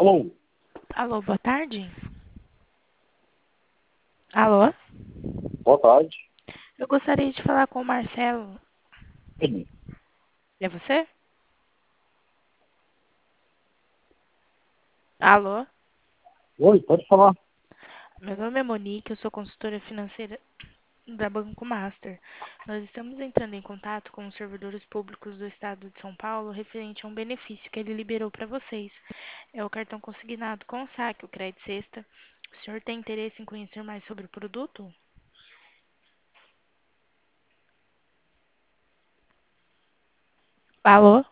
Alô, Alô, boa tarde. Alô? boa tarde. Eu gostaria de falar com o Marcelo. Sim. É você? Alô? Oi, pode falar. Meu nome é Monique, eu sou consultora financeira da Banco Master. Nós estamos entrando em contato com os servidores públicos do estado de São Paulo referente a um benefício que ele liberou para vocês. É o cartão consignado com saque, o crédito sexta. O senhor tem interesse em conhecer mais sobre o produto? Alô?